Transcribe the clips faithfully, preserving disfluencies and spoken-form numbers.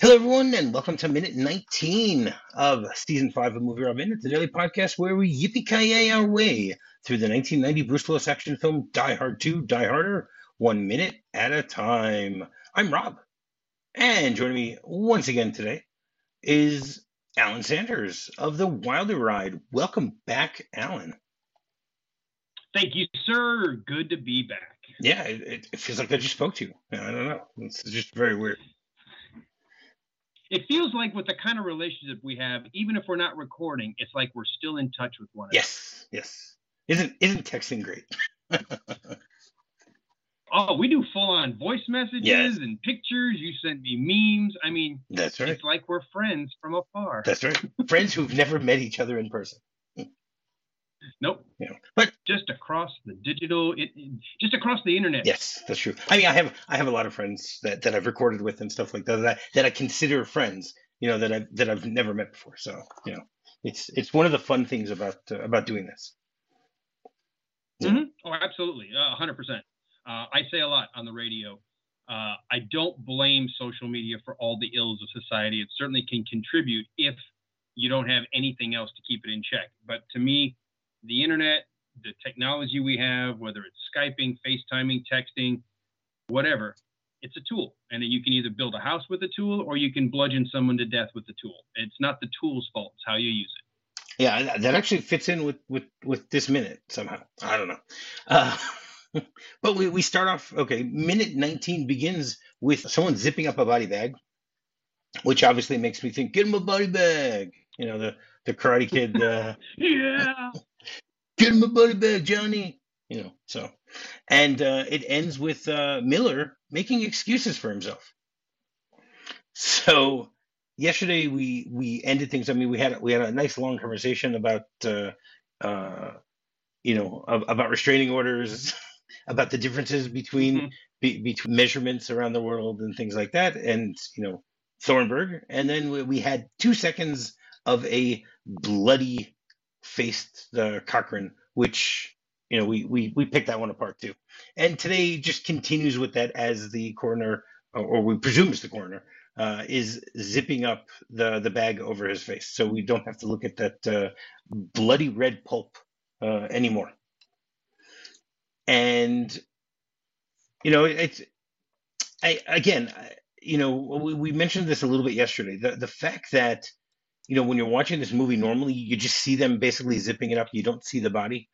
Hello, everyone, and welcome to minute nineteen of season five of Movie Robin. It's a daily podcast where we yippee-ki-yay our way through the nineteen ninety Bruce Willis action film Die Hard two, Die Harder, one minute at a time. I'm Rob, and joining me once again today is Alan Sanders of The Wilder Ride. Welcome back, Alan. Thank you, sir. Good to be back. Yeah, it, it feels like I just spoke to you. I don't know. It's just very weird. It feels like with the kind of relationship we have, even if we're not recording, it's like we're still in touch with one another. Yes, yes. Isn't isn't texting great? Oh, we do full-on voice messages Yes. and pictures. You send me memes. I mean, That's right. it's like we're friends from afar. That's right. Friends who've never met each other in person. Nope. You know, but just across the digital, it, just across the internet. Yes, that's true. I mean, I have I have a lot of friends that, that I've recorded with and stuff like that, that that I consider friends. You know, that I that I've never met before. So you know, it's it's one of the fun things about uh, about doing this. Yeah. Mm-hmm. Oh, absolutely, a hundred percent. I say a lot on the radio. Uh, I don't blame social media for all the ills of society. It certainly can contribute if you don't have anything else to keep it in check. But to me, the internet, the technology we have, whether it's Skyping, FaceTiming, texting, whatever, it's a tool. And you can either build a house with a tool or you can bludgeon someone to death with the tool. It's not the tool's fault. It's how you use it. Yeah, that actually fits in with, with, with this minute somehow. I don't know. Uh, but we, we start off, okay, minute nineteen begins with someone zipping up a body bag, which obviously makes me think, get him a body bag. You know, the, the Karate Kid. Uh, yeah. Get him a body bag, Johnny. You know, so. And uh, it ends with uh, Miller making excuses for himself. So yesterday we we ended things. I mean, we had we had a nice long conversation about uh, uh, you know about restraining orders, about the differences between mm-hmm. be, between measurements around the world and things like that, and you know Thornburg. And then we, we had two seconds of a bloody faced uh, Cochran, which you know we, we we picked that one apart too. And today just continues with that as the coroner, or, or we presume it's the coroner, uh, is zipping up the the bag over his face, so we don't have to look at that uh, bloody red pulp uh, anymore. And you know it's I again you know we, we mentioned this a little bit yesterday. The the fact that you know, when you're watching this movie, normally you just see them basically zipping it up. You don't see the body.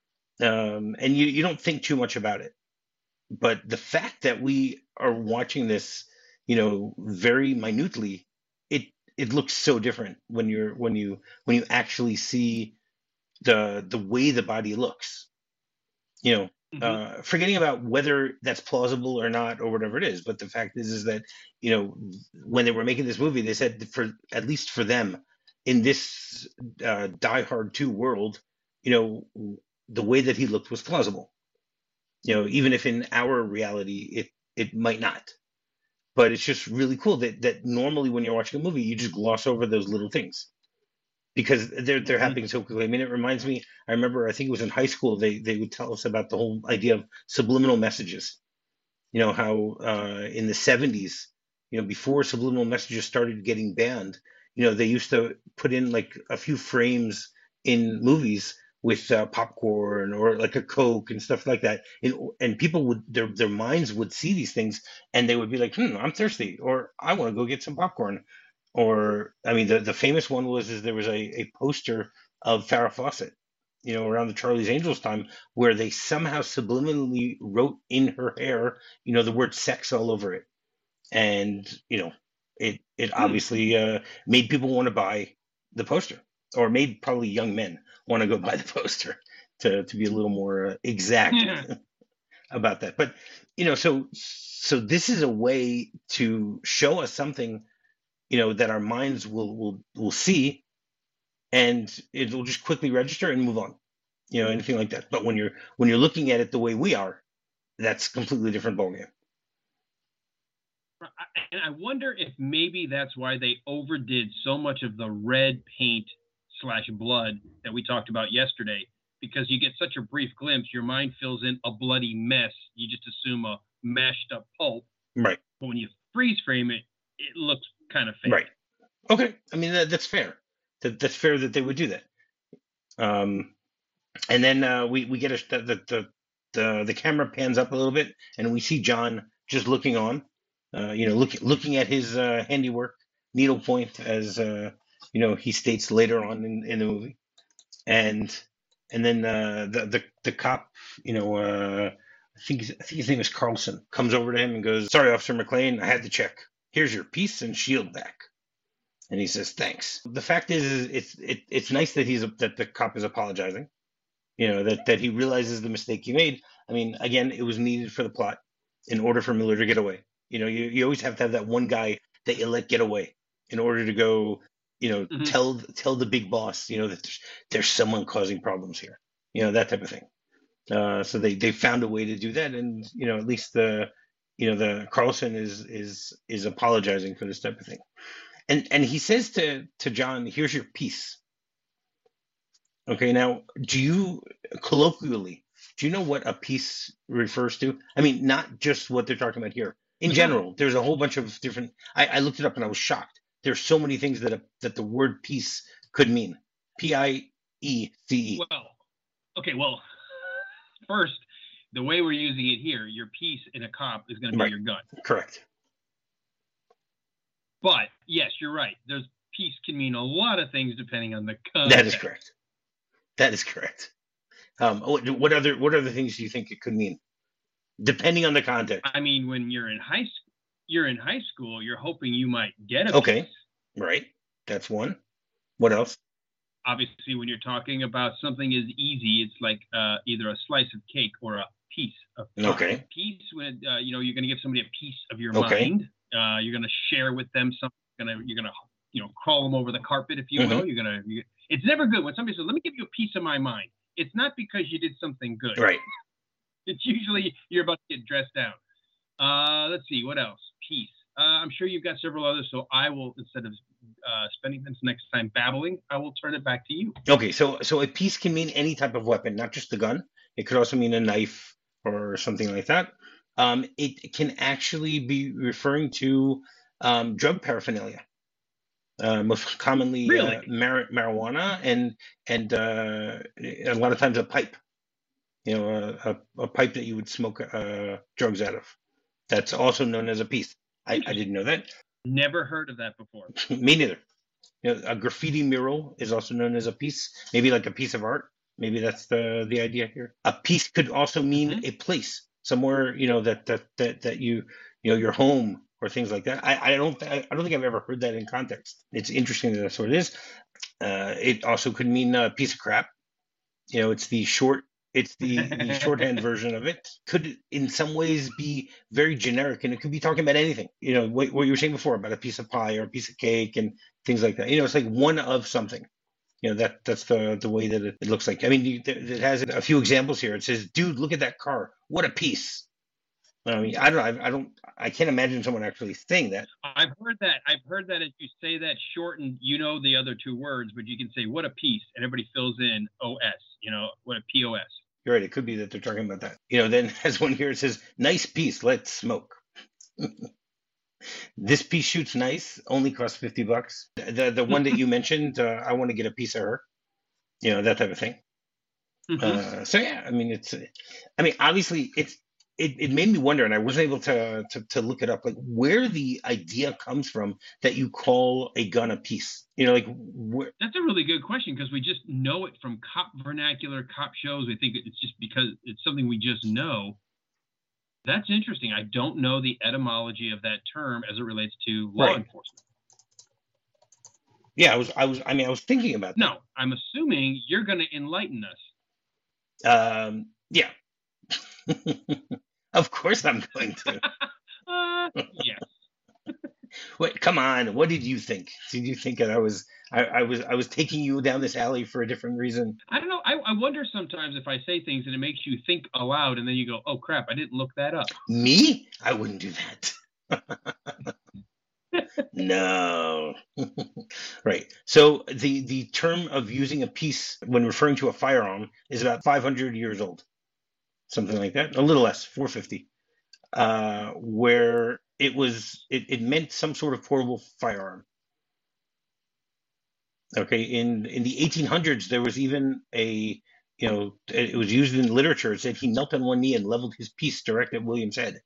Um, and you, you don't think too much about it. But the fact that we are watching this, you know, very minutely, it it looks so different when you're when you when you actually see the the way the body looks. You know, mm-hmm. uh, forgetting about whether that's plausible or not or whatever it is. But the fact is, is that, you know, when they were making this movie, they said for at least for them in this uh, Die Hard two world, you know, the way that he looked was plausible. You know, even if in our reality, it, it might not. But it's just really cool that, that normally when you're watching a movie, you just gloss over those little things, because they're they're happening so quickly. I mean, it reminds me. I remember, I think it was in high school. They they would tell us about the whole idea of subliminal messages. You know how uh, in the seventies, you know, before subliminal messages started getting banned, you know, they used to put in like a few frames in movies with uh, popcorn or like a Coke and stuff like that, and and people would their their minds would see these things and they would be like, hmm, I'm thirsty, or I want to go get some popcorn. Or, I mean, the, the famous one was is there was a, a poster of Farrah Fawcett, you know, around the Charlie's Angels time, where they somehow subliminally wrote in her hair, you know, the word sex all over it. And, you know, it it obviously uh, made people want to buy the poster, or made probably young men want to go buy the poster, to, to be a little more uh, exact yeah. about that. But, you know, so so this is a way to show us something, you know, that our minds will will will see, and it will just quickly register and move on, you know, anything like that. But when you're when you're looking at it the way we are, that's a completely different ballgame. And I wonder if maybe that's why they overdid so much of the red paint slash blood that we talked about yesterday, because you get such a brief glimpse, your mind fills in a bloody mess. You just assume a mashed up pulp. Right. But when you freeze frame it, it looks kind of fake. Right. Okay. I mean, that, that's fair. That, that's fair that they would do that. Um, and then uh, we we get a the, the the the the camera pans up a little bit, and we see John just looking on, uh, you know, looking looking at his uh, handiwork, needlepoint, as uh, you know, he states later on in, in the movie, and and then uh, the the the cop, you know, uh, I think I think his name is Carlson, comes over to him and goes, "Sorry, Officer McClane, I had to check. Here's your piece and shield back." And he says, "Thanks." The fact is, is it's it, it's nice that he's that the cop is apologizing. You know, that that he realizes the mistake he made. I mean, again, it was needed for the plot in order for Miller to get away. You know, you, you always have to have that one guy that you let get away in order to go, you know, Mhm. tell tell the big boss, you know, that there's, there's someone causing problems here. You know, that type of thing. Uh, so they they found a way to do that, and you know, at least the you know the Carlson is is is apologizing for this type of thing. And and he says to to John, "Here's your piece." Okay, now, do you colloquially do you know what a piece refers to? I mean, not just what they're talking about here. In general, there's a whole bunch of different. I, I looked it up and I was shocked. There's so many things that a, that the word piece could mean. P I E C E. Well, okay, well, first, the way we're using it here, your piece in a cop is going to be Right. your gun. Correct. But yes, you're right. There's piece can mean a lot of things depending on the context. That is correct. That is correct. Um, what, what other what other things do you think it could mean, depending on the context? I mean, when you're in high school, you're in high school, you're hoping you might get a Okay. piece. Right. That's one. What else? Obviously, when you're talking about something as easy, it's like uh, either a slice of cake or a piece of pie. Okay. Piece, when uh, you know, you're going to give somebody a piece of your Okay. mind. Uh, you're going to share with them something. You're going to, you're going to, you know, crawl them over the carpet, if you Mhm. will. You're going to. You, it's never good when somebody says, "Let me give you a piece of my mind." It's not because you did something good. Right. It's usually you're about to get dressed down. Uh, let's see, what else? Piece. Uh, I'm sure you've got several others, so I will, instead of uh, spending this next time babbling, I will turn it back to you. Okay. So so a piece can mean any type of weapon, not just the gun. It could also mean a knife or something like that. Um, it can actually be referring to um, drug paraphernalia. Uh, most commonly, Really? uh, mar- marijuana and and uh, a lot of times a pipe. You know, a, a, a pipe that you would smoke uh, drugs out of. That's also known as a piece. I, I didn't know that. Never heard of that before. Me neither. You know, a graffiti mural is also known as a piece, maybe like a piece of art. Maybe that's the the idea here. A piece could also mean Mhm. a place, somewhere, you know, that that that that you you know your home or things like that. I I don't I don't think I've ever heard that in context. It's interesting that that's what it is. Uh, it also could mean a piece of crap. You know, it's the short. It's the, the shorthand version of it. Could in some ways be very generic, and it could be talking about anything. You know, what, what you were saying before about a piece of pie or a piece of cake and things like that. You know, it's like one of something. You know, that that's the the way that it, it looks like. I mean, you, it has a few examples here. It says, "Dude, look at that car. What a piece." I mean, I don't know. I, I don't. I can't imagine someone actually saying that. I've heard that. I've heard that if you say that shortened, you know the other two words, but you can say "what a piece," and everybody fills in O S. You know, what a P O S. You're right. It could be that they're talking about that. You know, then as one here it says, "Nice piece. Let's smoke." This piece shoots nice. Only costs fifty bucks. The the one that you mentioned, uh, I want to get a piece of her. You know, that type of thing. Mhm. Uh, so yeah, I mean, it's. I mean, obviously, it's. It, it made me wonder, and I wasn't able to, to to look it up, like where the idea comes from that you call a gun a piece. You know, like where. That's a really good question because we just know it from cop vernacular, cop shows. We think it's just because it's something we just know. That's interesting. I don't know the etymology of that term as it relates to law Right. enforcement. Yeah, I was. I was. I mean, I was thinking about that. No, I'm assuming you're going to enlighten us. Um. Yeah. Of course, I'm going to. Uh, yes. Wait, come on. What did you think? Did you think that I was I, I was I was taking you down this alley for a different reason? I don't know. I, I wonder sometimes if I say things and it makes you think aloud and then you go, oh, crap, I didn't look that up. Me? I wouldn't do that. No. Right. So the the term of using a piece when referring to a firearm is about five hundred years old. Something like that. A little less, four fifty. Uh, where it was it, it meant some sort of portable firearm. Okay, in in the eighteen hundreds, there was even a you know it was used in literature. It said he knelt on one knee and leveled his piece direct at William's head.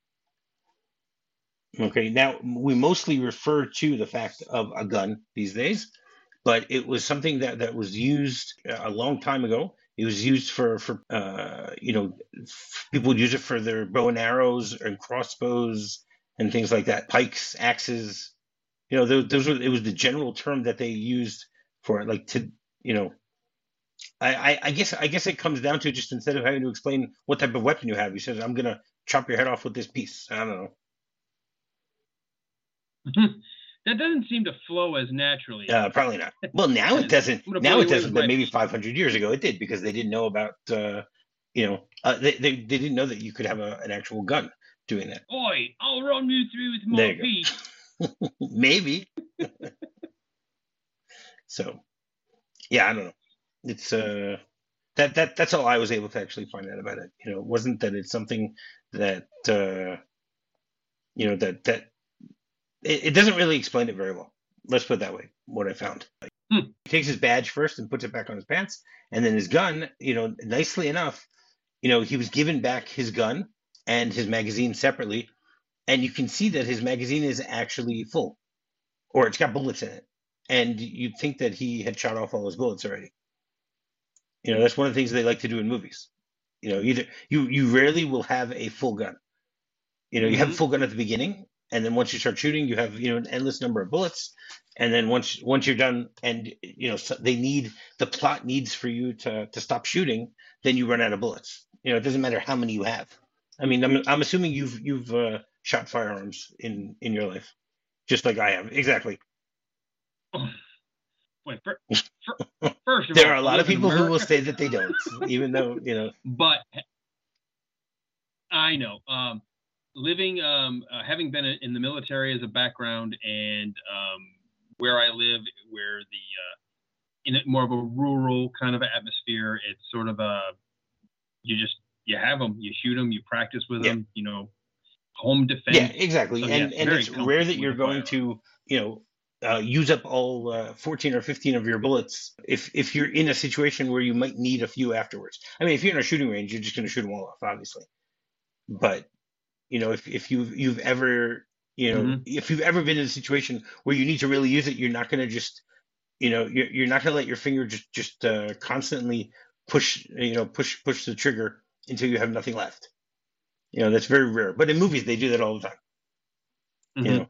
Okay, now we mostly refer to the fact of a gun these days, but it was something that that was used a long time ago. It was used for for uh, you know people would use it for their bow and arrows and crossbows and things like that, pikes, axes. You know, those, those were it was the general term that they used for it, like to you know. I, I, I guess I guess it comes down to just instead of having to explain what type of weapon you have, he says, "I'm gonna chop your head off with this piece." I don't know. That doesn't seem to flow as naturally. Uh, probably not. Well, now it doesn't. Now it doesn't, but maybe five hundred years ago it did because they didn't know about, uh, you know, uh, they, they they didn't know that you could have a, an actual gun doing that. Oi, I'll run you through with my piece. Maybe. So, yeah, I don't know. It's uh that that that's all I was able to actually find out about it. You know, it wasn't that it's something that uh, you know that that. It, it doesn't really explain it very well. Let's put it that way. What I found. Hmm. He takes his badge first and puts it back on his pants, and then his gun. You know, nicely enough, you know, he was given back his gun and his magazine separately, and you can see that his magazine is actually full, or it's got bullets in it, and you'd think that he had shot off all his bullets already. You know, that's one of the things they like to do in movies. You know, either you you rarely will have a full gun. You know, you mm-hmm. have a full gun at the beginning. And then once you start shooting, you have you know an endless number of bullets. And then once once you're done, and you know so they need the plot needs for you to to stop shooting, then you run out of bullets. You know, it doesn't matter how many you have. I mean, I'm I'm assuming you've you've uh, shot firearms in in your life, just like I have. Exactly. Wait, for, for, first of there all, are a lot of people who will say that they don't, even though you know. But I know. Um, Living, um, uh, having been in the military as a background, and um, where I live, where the uh, in a, more of a rural kind of atmosphere, it's sort of a you just you have them, you shoot them, you practice with yeah. them, you know, home defense. Yeah, exactly, so, and yeah, and it's rare that you're going to you know uh, use up all uh, fourteen or fifteen of your bullets if if you're in a situation where you might need a few afterwards. I mean, if you're in a shooting range, you're just going to shoot them all off, obviously, but. You know, if, if you've you've ever you know mm-hmm. if you've ever been in a situation where you need to really use it, you're not going to just you know you're you're not going to let your finger just just uh, constantly push you know push push the trigger until you have nothing left. You know, that's very rare. But in movies, they do that all the time. Mm-hmm. You know.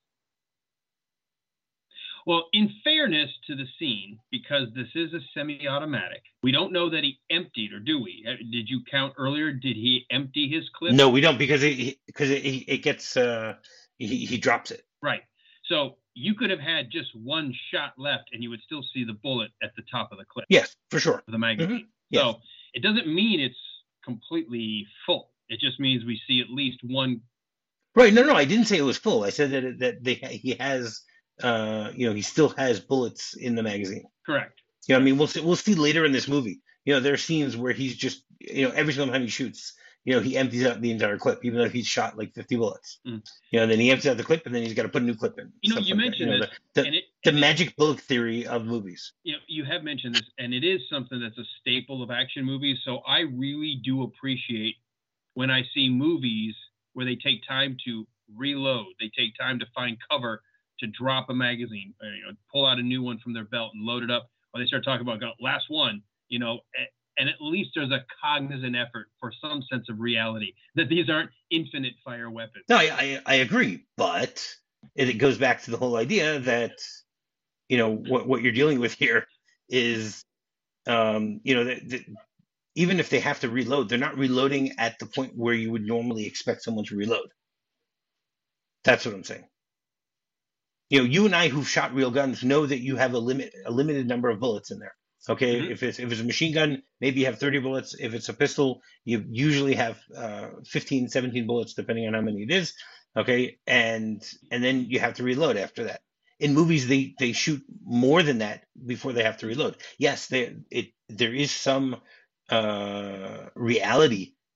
Well, in fairness to the scene, because this is a semi-automatic, we don't know that he emptied, or do we? Did you count earlier? Did he empty his clip? No, we don't, because it because it, it gets uh, he he drops it. Right. So you could have had just one shot left, and you would still see the bullet at the top of the clip. Yes, for sure. The magazine. Mm-hmm. Yes. So it doesn't mean it's completely full. It just means we see at least one. Right. No, no, I didn't say it was full. I said that it, that they he has. Uh, you know, he still has bullets in the magazine. Correct. You know, I mean, we'll see, we'll see later in this movie. You know, there are scenes where he's just, you know, every single time he shoots, you know, he empties out the entire clip, even though he's shot like fifty bullets. Mm. You know, then he empties out the clip, and then he's got to put a new clip in. You know, you like mentioned you know, this, the, the, and it, the and magic it, bullet theory of movies. You know, you have mentioned this, and it is something that's a staple of action movies. So I really do appreciate when I see movies where they take time to reload, they take time to find cover, to drop a magazine, or, you know, pull out a new one from their belt and load it up, or they start talking about last one, you know, and at least there's a cognizant effort for some sense of reality that these aren't infinite fire weapons. No, I, I, I agree, but it, it goes back to the whole idea that, you know, what, what you're dealing with here is, um, you know, that, that even if they have to reload, they're not reloading at the point where you would normally expect someone to reload. That's what I'm saying. You know, you and I who've shot real guns know that you have a limit, a limited number of bullets in there. Okay, mm-hmm. if it's if it's a machine gun, maybe you have thirty bullets. If it's a pistol, you usually have uh, fifteen, seventeen bullets, depending on how many it is. Okay, and and then you have to reload after that. In movies, they they shoot more than that before they have to reload. Yes, there it there is some uh, reality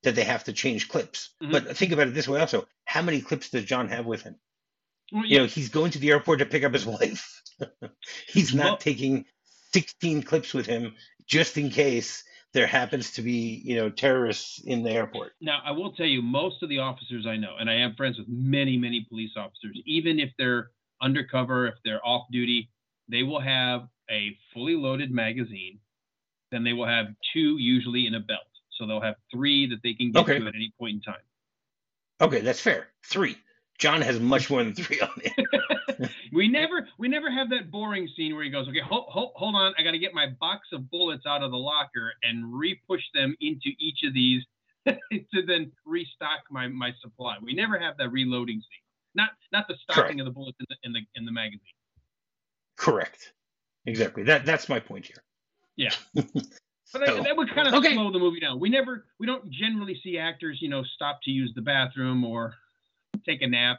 that they have to change clips. Mhm. But think about it this way also. How many clips does John have with him? Well, You yeah. know, he's going to the airport to pick up his wife. He's not Mo- taking sixteen clips with him just in case there happens to be, you know, terrorists in the airport. Now, I will tell you, most of the officers I know, and I am friends with many, many police officers, even if they're undercover, if they're off duty, they will have a fully loaded magazine. Then they will have two usually in a belt. So they'll have three that they can get Okay. to at any point in time. Okay, that's fair. Three. John has much more than three on it. we never we never have that boring scene where he goes, okay, hold, hold, hold on, I got to get my box of bullets out of the locker and re-push them into each of these to then restock my, my supply. We never have that reloading scene. Not not the stocking Correct. of the bullets in the in the in the magazine. Correct. Exactly. That that's my point here. Yeah. But So, that, that would kind of okay. slow the movie down. We never we don't generally see actors, you know, stop to use the bathroom or take a nap.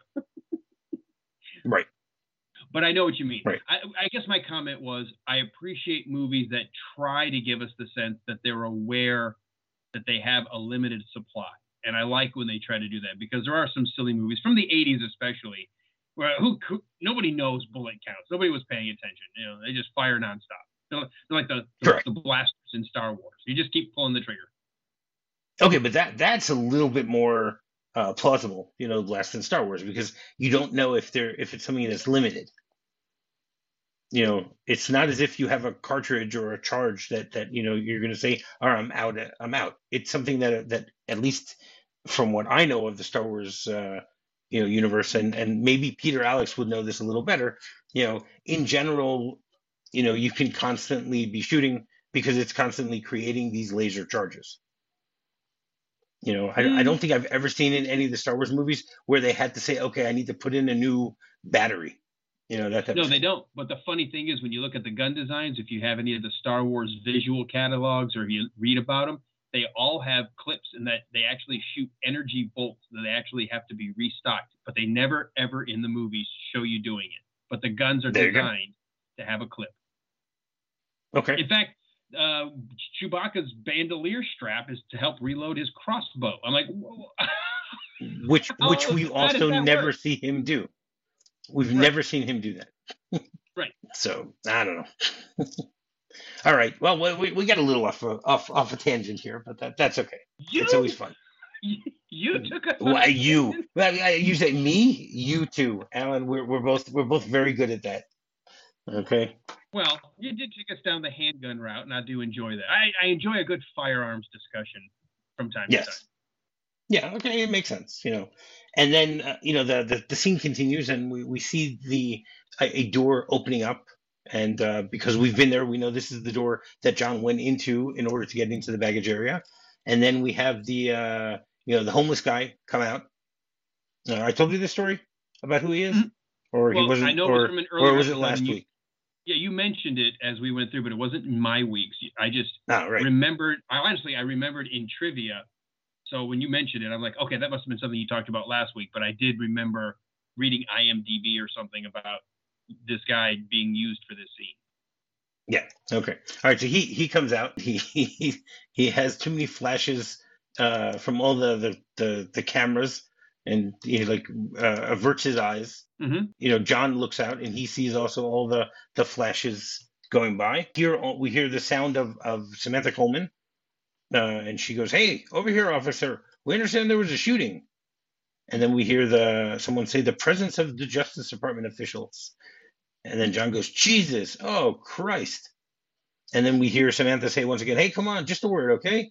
Right. But I know what you mean. Right. I, I guess my comment was I appreciate movies that try to give us the sense that they're aware that they have a limited supply. And I like when they try to do that, because there are some silly movies from the eighties especially where who, who nobody knows bullet counts. Nobody was paying attention. You know, they just fire nonstop. They're, they're like the, the, the blasters in Star Wars. You just keep pulling the trigger. Okay, but that that's a little bit more uh, plausible, you know, less than Star Wars, because you don't know if they're if it's something that's limited. You know, it's not as if you have a cartridge or a charge that that you know you're going to say, "All right, I'm out. I'm out." It's something that that at least from what I know of the Star Wars, uh, you know, universe, and and maybe Peter Alex would know this a little better. You know, in general, you know, you can constantly be shooting because it's constantly creating these laser charges. You know, I, Mm. I don't think I've ever seen in any of the Star Wars movies where they had to say, okay, I need to put in a new battery. You know, that type No, of they thing. don't. But the funny thing is, when you look at the gun designs, if you have any of the Star Wars visual catalogs or you read about them, they all have clips in that they actually shoot energy bolts that they actually have to be restocked. But they never, ever in the movies show you doing it. But the guns are There you go. designed to have a clip. Okay. In fact, uh, Chewbacca's bandolier strap is to help reload his crossbow. I'm like, whoa. which How which we does also that never work? see him do. We've Right. never seen him do that. Right. So I don't know. All right. Well, we we got a little off a, off off a tangent here, but that that's okay. You, It's always fun. you took us on Why a you? tangent? Well, you say me, you too, Alan. We're we're both we're both very good at that. Okay. Well, you did take us down the handgun route, and I do enjoy that. I, I enjoy a good firearms discussion from time Yes. to time. Yeah, okay, it makes sense, you know. And then uh, you know the, the the scene continues, and we, we see the a, a door opening up, and uh, because we've been there, we know this is the door that John went into in order to get into the baggage area. And then we have the uh, you know the homeless guy come out. Uh, I told you this story about who he is, Mhm. or he Well, wasn't, I know it was or from an earlier or was it episode, last and you- week? Yeah, you mentioned it as we went through, but it wasn't in my weeks. I just Oh, right. remembered. I honestly, I remembered in trivia. So when you mentioned it, I'm like, okay, that must have been something you talked about last week. But I did remember reading I M D B or something about this guy being used for this scene. Yeah. Okay. All right. So he he comes out. He he he has too many flashes uh, from all the the the, the cameras, and he like uh, averts his eyes. Mm-hmm. You know, John looks out and he sees also all the the flashes going by. Here we hear the sound of of Samantha Coleman, uh, and she goes, "Hey, over here, officer. We understand there was a shooting." And then we hear the someone say the presence of the Justice Department officials. And then John goes, Jesus, oh, Christ. And then we hear Samantha say once again, hey, come on, just a word, okay?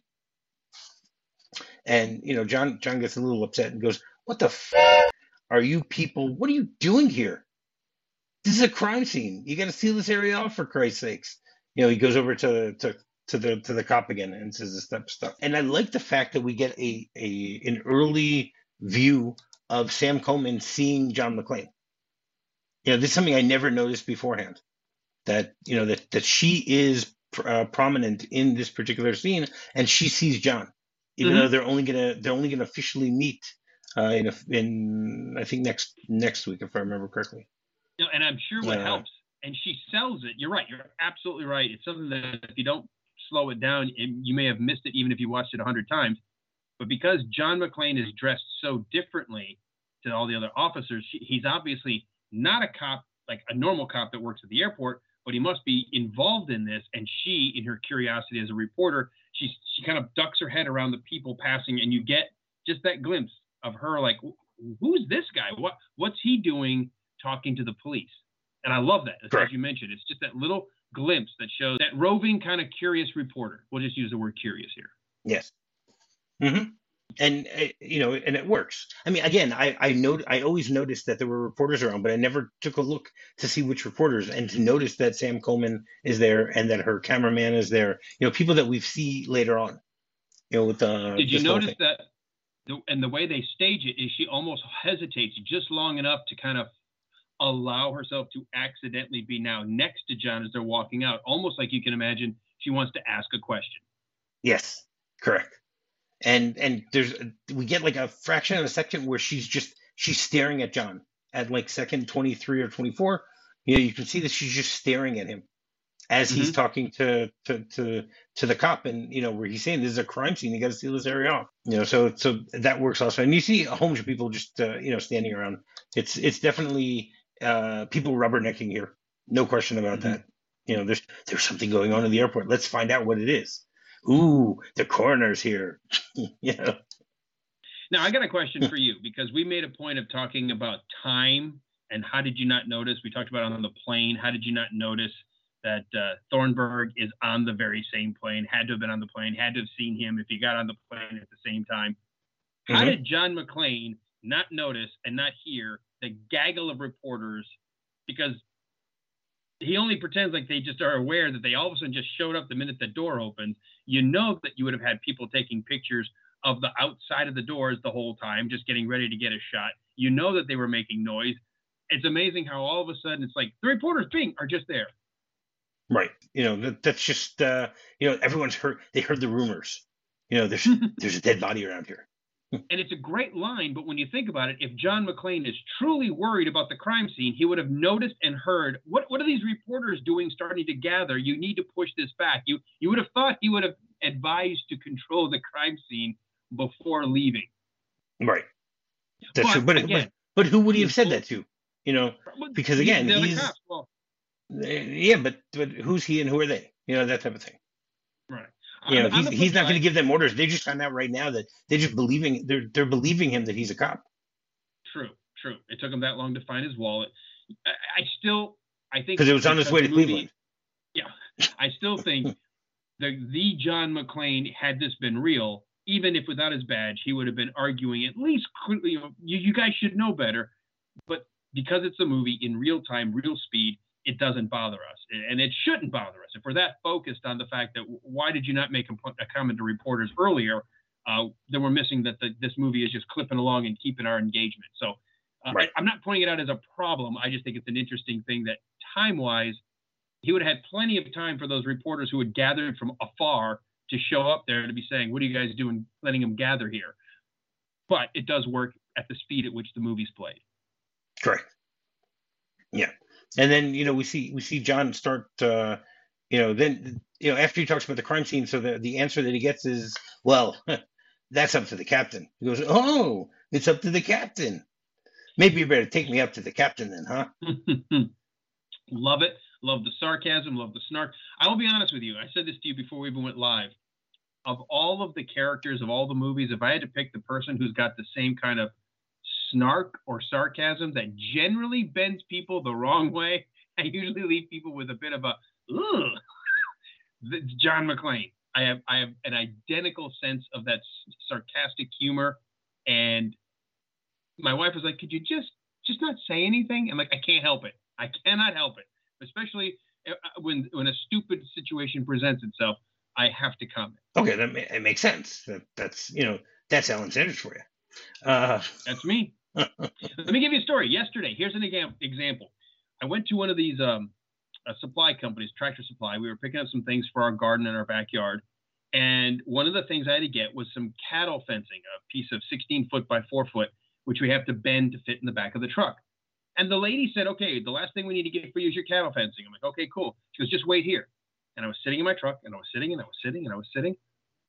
And, you know, John John gets a little upset and goes, what the f*** are you people, what are you doing here? This is a crime scene. You got to seal this area off, for Christ's sakes. You know, he goes over to to to the to the cop again and says this type of stuff. And I like the fact that we get a, a an early view of Sam Coleman seeing John McClane. You know, this is something I never noticed beforehand. That you know that that she is uh, prominent in this particular scene, and she sees John, even Mhm. though they're only gonna they're only gonna officially meet uh, in a, in I think next next week, if I remember correctly. You know, and I'm sure what Uh, helps, and she sells it. You're right. You're absolutely right. It's something that if you don't slow it down, it, you may have missed it even if you watched it a hundred times. But because John McClane is dressed so differently to all the other officers, he's obviously not a cop, like a normal cop that works at the airport, but he must be involved in this. And she, in her curiosity as a reporter, she she kind of ducks her head around the people passing, and you get just that glimpse of her, like, who's this guy? What what's he doing talking to the police? And I love that. As you mentioned, it's just that little glimpse that shows that roving kind of curious reporter. We'll just use the word curious here. Yes. Mm-hmm. And uh, you know, and it works. I mean, again, I I know I always noticed that there were reporters around, but I never took a look to see which reporters, and to notice that Sam Coleman is there and that her cameraman is there. You know, people that we see later on. You know, with the. Did you notice that? The, and the way they stage it is she almost hesitates just long enough to kind of allow herself to accidentally be now next to John as they're walking out, almost like you can imagine she wants to ask a question. Yes, correct. And and there's we get like a fraction of a second where she's just she's staring at John at like second twenty-three or twenty-four. You know, you can see that she's just staring at him as he's mm-hmm. talking to, to to to the cop, and you know, where he's saying this is a crime scene, you got to seal this area off. You know, so so that works also. And you see a whole bunch of people just uh, you know standing around. It's it's definitely uh, people rubbernecking here, no question about mm-hmm. that. You know, there's there's something going on in the airport. Let's find out what it is. Ooh, the coroner's here. You know. Now, I got a question for you, because we made a point of talking about time and how did you not notice? We talked about it on the plane. How did you not notice that uh, Thornburg is on the very same plane, had to have been on the plane, had to have seen him if he got on the plane at the same time? How mm-hmm. did John McClane not notice and not hear the gaggle of reporters? Because he only pretends like they just are aware that they all of a sudden just showed up the minute the door opens. You know that you would have had people taking pictures of the outside of the doors the whole time, just getting ready to get a shot. You know that they were making noise. It's amazing how all of a sudden it's like the reporters being are just there. Right. You know, that, that's just, uh, you know, everyone's heard, they heard the rumors. You know, there's there's a dead body around here. And it's a great line, but when you think about it, if John McClane is truly worried about the crime scene, he would have noticed and heard, what what are these reporters doing starting to gather? You need to push this back. You you would have thought he would have advised to control the crime scene before leaving. Right. That's but, true. But, again, but, but who would he have said that to? You know, because again, he's, cops, well, yeah, but, but who's he and who are they? You know, that type of thing. Right. You know, he's, he's not going to give them orders. They just found out right now that they're just believing they're they're believing him that he's a cop. True, true. It took him that long to find his wallet. I, I still, I think because it was on his way to movie, Cleveland. Yeah, I still think the the John McClane, had this been real, even if without his badge, he would have been arguing at least, you know, you, you guys should know better. But because it's a movie in real time, real speed, it doesn't bother us, and it shouldn't bother us. If we're that focused on the fact that why did you not make a, a comment to reporters earlier, uh, then we're missing that the, this movie is just clipping along and keeping our engagement. So uh, right. I, I'm not pointing it out as a problem. I just think it's an interesting thing that time-wise, he would have had plenty of time for those reporters who had gathered from afar to show up there to be saying, what are you guys doing, letting them gather here? But it does work at the speed at which the movie's played. Correct. Yeah. And then, you know, we see we see John start, uh, you know, then, you know, after he talks about the crime scene, so the, the answer that he gets is, well, that's up to the captain. He goes, oh, it's up to the captain. Maybe you better take me up to the captain then, huh? Love it. Love the sarcasm. Love the snark. I will be honest with you. I said this to you before we even went live. Of all of the characters of all the movies, if I had to pick the person who's got the same kind of snark or sarcasm that generally bends people the wrong way, I usually leave people with a bit of a ugh. It's John McClane. I have I have an identical sense of that sarcastic humor, and my wife was like, "Could you just just not say anything?" I'm like, "I can't help it. I cannot help it, especially when when a stupid situation presents itself. I have to comment." Okay, that may, it makes sense. That, that's you know that's Alan Sanders for you. Uh, That's me. Let me give you a story. Yesterday, here's an example. I went to one of these um, uh, supply companies, Tractor Supply. We were picking up some things for our garden in our backyard. And one of the things I had to get was some cattle fencing, a piece of sixteen foot by four foot, which we have to bend to fit in the back of the truck. And the lady said, okay, the last thing we need to get for you is your cattle fencing. I'm like, okay, cool. She goes, just wait here. And I was sitting in my truck, and I was sitting, and I was sitting, and I was sitting.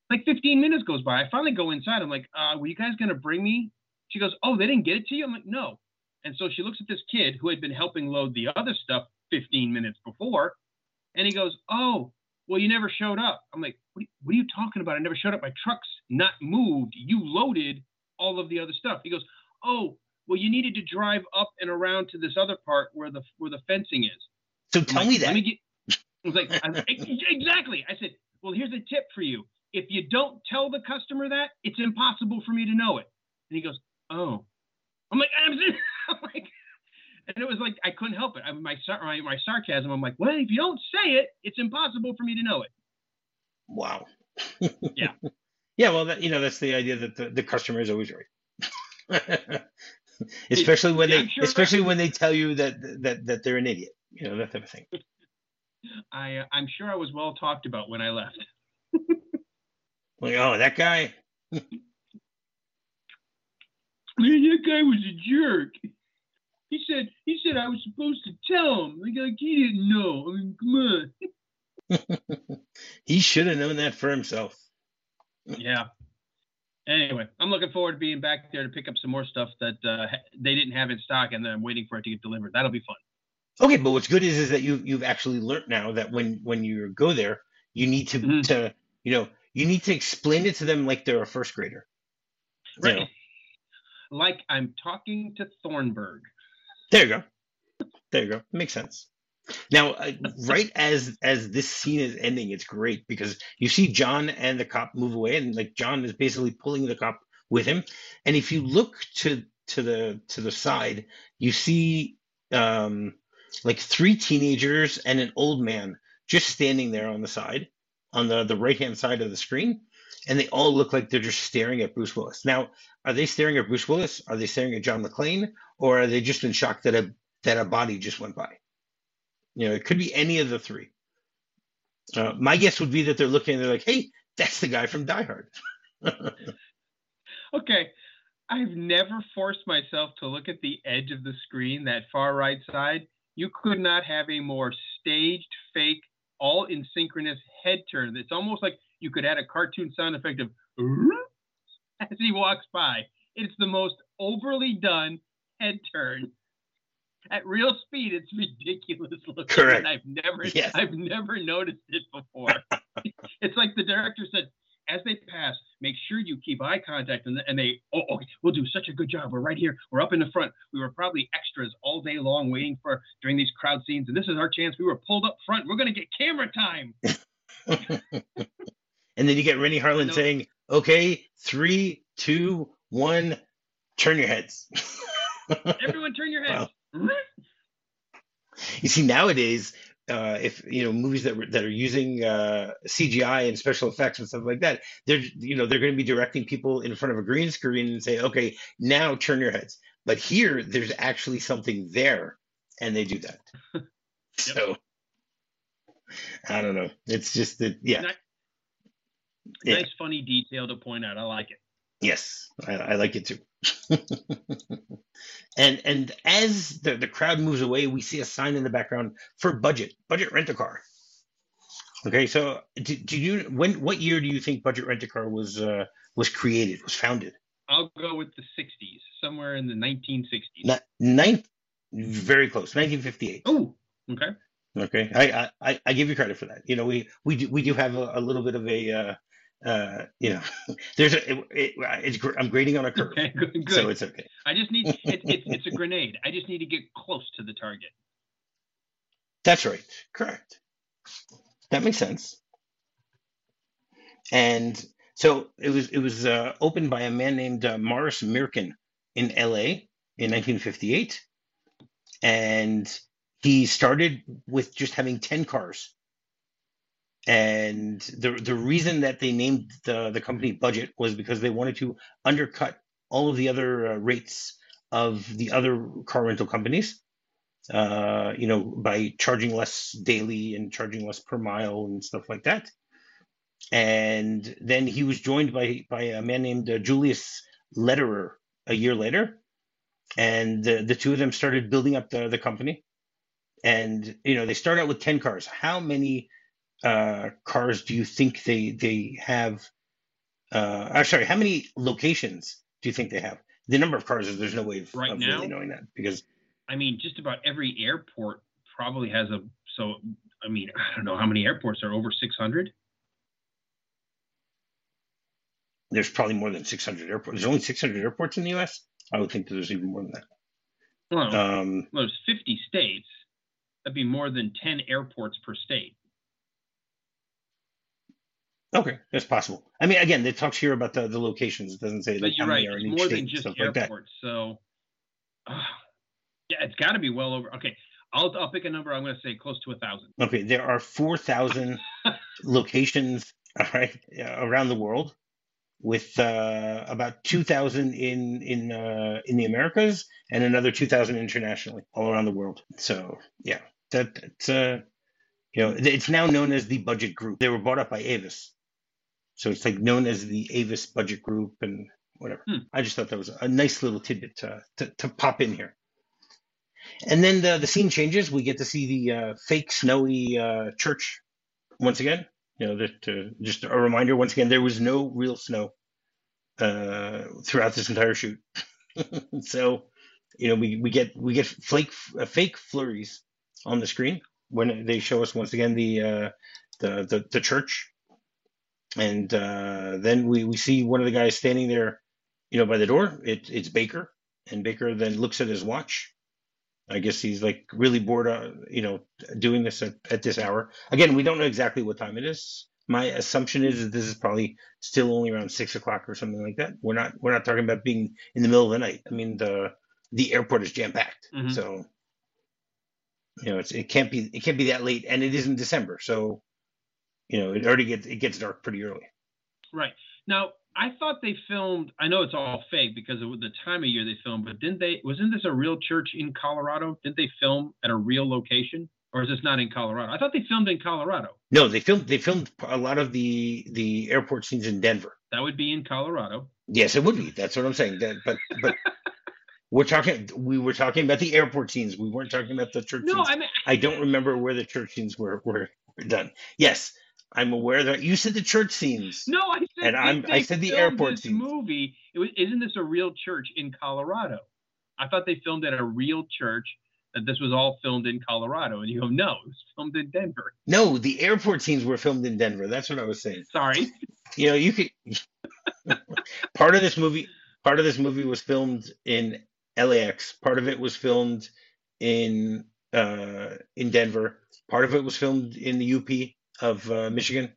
Like fifteen minutes goes by. I finally go inside. I'm like, uh, were you guys going to bring me? She goes, oh, they didn't get it to you? I'm like, no. And so she looks at this kid who had been helping load the other stuff fifteen minutes before. And he goes, oh, well, you never showed up. I'm like, what, what are you talking about? I never showed up. My truck's not moved. You loaded all of the other stuff. He goes, oh, well, you needed to drive up and around to this other part where the where the fencing is. So tell like, me that. Me get, I was like, I, exactly. I said, well, here's a tip for you. If you don't tell the customer that, it's impossible for me to know it. And he goes, oh. I'm like, I'm, I'm like, and it was like, I couldn't help it. I, my, my, my sarcasm, I'm like, well, if you don't say it, it's impossible for me to know it. Wow. Yeah. Yeah, well, that, you know, that's the idea that the, the customer is always right. especially when yeah, they, sure especially right. when they tell you that, that, that they're an idiot, you know, that type of thing. I, uh, I'm sure I was well talked about when I left. Like, oh, that guy. Man, that guy was a jerk. He said, he said I was supposed to tell him. Like, like he didn't know. I mean, come on. He should have known that for himself. Yeah. Anyway, I'm looking forward to being back there to pick up some more stuff that uh, they didn't have in stock, and then I'm waiting for it to get delivered. That'll be fun. Okay, but what's good is is that you you've actually learned now that when when you go there, you need to mm-hmm. to you know you need to explain it to them like they're a first grader. Right. You know? Like I'm talking to Thornburg. There you go. There you go. Makes sense. Now, uh, right as as this scene is ending, it's great because you see John and the cop move away, and like John is basically pulling the cop with him. And if you look to to the to the side, you see um, like three teenagers and an old man just standing there on the side, on the the right hand side of the screen, and they all look like they're just staring at Bruce Willis. Now, are they staring at Bruce Willis? Are they staring at John McClane? Or are they just in shock that a that a body just went by? You know, it could be any of the three. Uh, my guess would be that they're looking and they're like, hey, that's the guy from Die Hard. Okay. I've never forced myself to look at the edge of the screen, that far right side. You could not have a more staged, fake, all in synchronous head turn. It's almost like you could add a cartoon sound effect of as he walks by. It's the most overly done head turn. At real speed, it's ridiculous looking. Correct. And I've never, yes. I've never noticed it before. It's like the director said, as they pass, make sure you keep eye contact. And, and they, oh, okay, we'll do such a good job. We're right here. We're up in the front. We were probably extras all day long waiting for during these crowd scenes. And this is our chance. We were pulled up front. We're going to get camera time. And then you get Rennie Harlan saying, okay, three, two, one, turn your heads. Everyone turn your heads. Wow. You see, nowadays, uh, if you know movies that that are using uh, C G I and special effects and stuff like that, they're you know they're going to be directing people in front of a green screen and say, "Okay, now turn your heads." But here, there's actually something there, and they do that. Yep. So I don't know. It's just that, yeah. Nice, yeah. nice, funny detail to point out. I like it. Yes, I, I like it too. and and as the, the crowd moves away, we see a sign in the background for budget budget rent a car. Okay, so do, do you when what year do you think Budget Rent a Car was uh, was created, was founded? I'll go with the sixties, somewhere in the nineteen sixties. Not, nine, very close, nineteen fifty-eight. Oh, okay. Okay, I, I I give you credit for that. You know, we we do we do have a, a little bit of a. Uh, uh you know there's a it, it, it's I'm grading on a curve. Okay, good, good. So it's okay. I just need it, it, it's a grenade. I just need to get close to the target. That's right, correct. That makes sense. And so it was it was uh, opened by a man named uh, Morris Mirkin in L A in nineteen fifty-eight, and he started with just having ten cars. And the the reason that they named the, the company Budget was because they wanted to undercut all of the other uh, rates of the other car rental companies, uh, you know, by charging less daily and charging less per mile and stuff like that. And then he was joined by by a man named uh, Julius Lederer a year later, and the, the two of them started building up the, the company. And you know, they start out with ten cars. How many Uh, cars do you think they they have Uh, I'm sorry. How many locations do you think they have? The number of cars is there's no way of, Right of now, really knowing that because I mean, just about every airport probably has a. So, I mean, I don't know how many airports are over six hundred. there's probably more than six hundred airports. There's only six hundred airports in the U S. I would think that there's even more than that. Well, Um, well, there's fifty states. That'd be more than ten airports per state. okay, that's possible. I mean, again, it talks here about the, the locations. It doesn't say But like how you're right. many are It's in each more state than and just stuff like that. airports. So, uh, yeah, it's got to be well over. Okay, I'll I'll pick a number. I'm going to say close to a thousand. Okay, there are four thousand locations, all right, uh, around the world, with uh, about two thousand in in uh, in the Americas and another two thousand internationally, all around the world. So yeah, that it's uh, you know it's now known as the Budget Group. They were bought up by Avis, so it's like known as the Avis Budget Group and whatever. Hmm. I just thought that was a nice little tidbit to to, to pop in here. And then the the scene changes. We get to see the uh, fake snowy uh, church once again. You know, that uh, just a reminder. Once again, there was no real snow uh, throughout this entire shoot. So, you know, we, we get we get flake uh, fake flurries on the screen when they show us once again the uh, the, the the church, and uh, then we, we see one of the guys standing there, you know, by the door. It, it's Baker, and Baker then looks at his watch. I guess he's like really bored, uh, you know, doing this at, at this hour. Again, we don't know exactly what time it is. My assumption is that this is probably still only around six o'clock or something like that. We're not we're not talking about being in the middle of the night. I mean, the the airport is jam packed, Mhm. so you know it's it can't be it can't be that late, and it is in December, so you know it already gets it gets dark pretty early. Right. Now, I thought they filmed. I know it's all fake because of the time of year they filmed, but didn't they? Wasn't this a real church in Colorado? Didn't they film at a real location, or is this not in Colorado? I thought they filmed in Colorado. No, they filmed they filmed a lot of the the airport scenes in Denver. That would be in Colorado. Yes, it would be. That's what I'm saying. That, but but we're talking. We were talking about the airport scenes. We weren't talking about the church No, scenes. I mean, I don't remember where the church scenes were were, were done. Yes, I'm aware that you said the church scenes. no, I said. And I'm- they I said the filmed airport this scenes. movie. It was, isn't this a real church in Colorado? I thought they filmed at a real church. That this was all filmed in Colorado, and you go, no, it was filmed in Denver. No, the airport scenes were filmed in Denver. That's what I was saying. Sorry. You know, you could. part of this movie, part of this movie was filmed in L A X. Part of it was filmed in uh, in Denver. Part of it was filmed in the U P of uh, Michigan.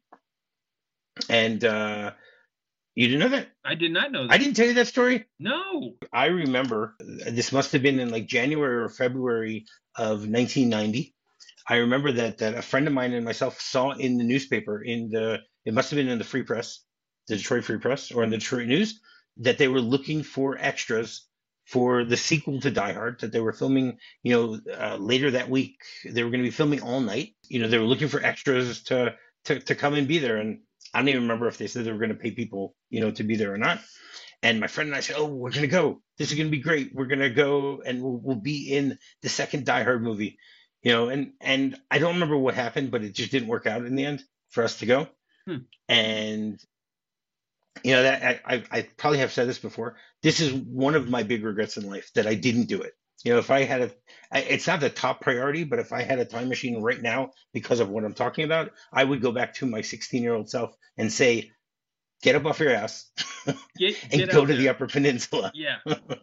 And uh, you didn't know that? I did not know that. I didn't tell you that story. No. I remember this must have been in like January or February of nineteen ninety. I remember that that a friend of mine and myself saw in the newspaper in the it must have been in the Free Press, the Detroit Free Press, or in the Detroit News, that they were looking for extras for the sequel to Die Hard that they were filming. You know, uh, later that week they were going to be filming all night. You know, they were looking for extras to to to come and be there, and I don't even remember if they said they were going to pay people, you know, to be there or not. And my friend and I said, "Oh, we're going to go. This is going to be great. We're going to go, and we'll, we'll be in the second Die Hard movie." You know, and and I don't remember what happened, but it just didn't work out in the end for us to go. Hmm. And you know that I, I I probably have said this before. This is one of my big regrets in life that I didn't do it. You know, if I had a, I, it's not the top priority, but if I had a time machine right now because of what I'm talking about, I would go back to my sixteen-year-old self and say, "Get up off your ass Get, and get go out to there. the Upper Peninsula. Yeah.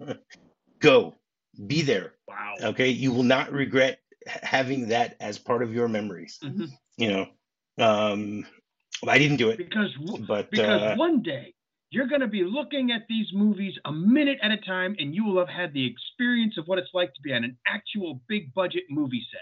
Go, be there. Wow. Okay, you will not regret h- having that as part of your memories." Mhm. You know, um, I didn't do it, Because w- but because uh, one day you're going to be looking at these movies a minute at a time, and you will have had the experience of what it's like to be on an actual big budget movie set.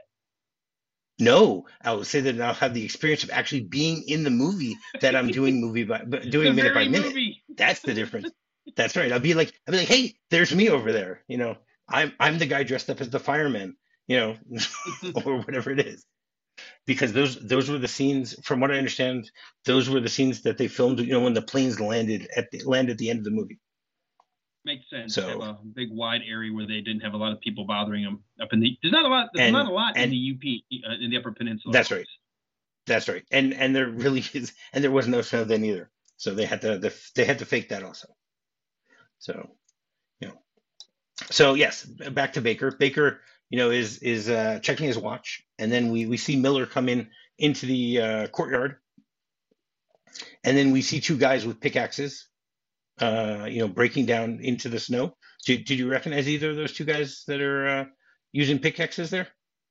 no, I would say that I'll have the experience of actually being in the movie that I'm doing movie by but doing the minute by very minute. movie. That's the difference. That's right. I'll be like, I'll be like, "Hey, there's me over there." You know, I'm I'm the guy dressed up as the fireman. You know, or whatever it is. Because those those were the scenes, from what I understand, those were the scenes that they filmed. You know, when the planes landed at the land at the end of the movie. Makes sense. So- They have a big wide area where they didn't have a lot of people bothering them up in the. There's not a lot. There's And- not a lot in and- the U P uh, in the Upper Peninsula. That's right. That's right. And and there really is, and there was no snow then either. So they had to they had to fake that also. So you know, so yes, back to Baker. Baker, you know, is is uh, checking his watch, and then we we see Miller come in into the uh, courtyard, and then we see two guys with pickaxes, uh, you know, breaking down into the snow. Did, did you recognize either of those two guys that are uh, using pickaxes there?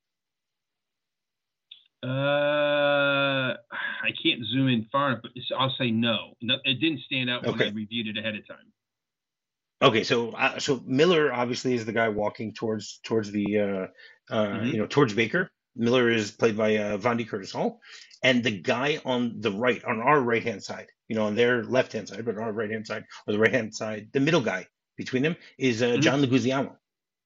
Uh, I can't zoom in far enough, but I'll say no. no. It didn't stand out when Okay. I reviewed it ahead of time. Okay, so uh, so Miller obviously is the guy walking towards towards the uh, uh, Mhm. you know towards Baker. Miller is played by uh, Vondi Curtis Hall, and the guy on the right, on our right hand side, you know, on their left hand side, but on our right hand side or the right hand side, the middle guy between them is uh, Mhm. John Leguizamo.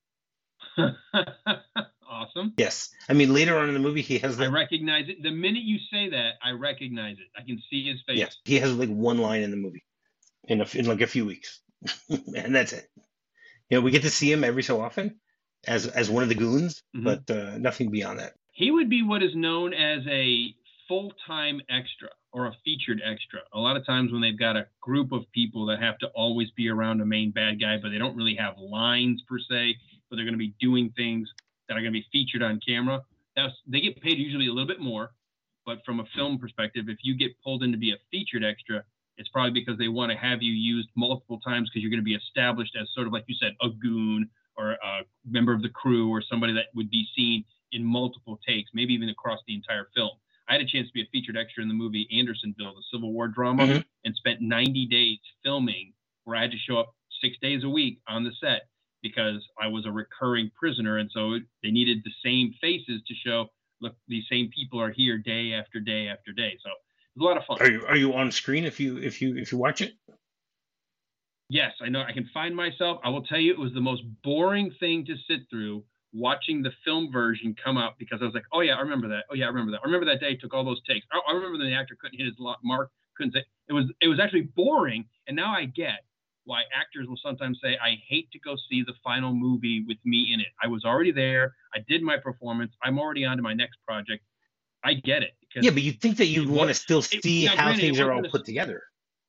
Awesome. Yes, I mean later on in the movie he has I like recognize it. The minute you say that, I recognize it. I can see his face. yes, he has like one line in the movie in a, in like a few weeks, and that's it. You know, we get to see him every so often as as one of the goons, Mhm. but uh, nothing beyond that. He would be what is known as a full-time extra or a featured extra. A lot of times when they've got a group of people that have to always be around a main bad guy, but they don't really have lines per se, but they're going to be doing things that are going to be featured on camera. That's, they get paid usually a little bit more, but from a film perspective, if you get pulled in to be a featured extra, it's probably because they want to have you used multiple times because you're going to be established as sort of, like you said, a goon or a member of the crew or somebody that would be seen in multiple takes, maybe even across the entire film. I had a chance to be a featured extra in the movie Andersonville, the Civil War drama, Mhm. and spent ninety days filming where I had to show up six days a week on the set because I was a recurring prisoner. And so it, they needed the same faces to show, look, these same people are here day after day after day. So it was a lot of fun. Are you are you on screen if you if you if you watch it? Yes, I know I can find myself. I will tell you, it was the most boring thing to sit through watching the film version come out because I was like, oh yeah, I remember that. Oh yeah, I remember that. I remember that day took all those takes. I, I remember the actor couldn't hit his mark, couldn't say it was. It was actually boring, and now I get why actors will sometimes say, I hate to go see the final movie with me in it. I was already there. I did my performance. I'm already on to my next project. I get it. Yeah, but you'd think that you'd want to still it, see now, how granted, things are all a, put together.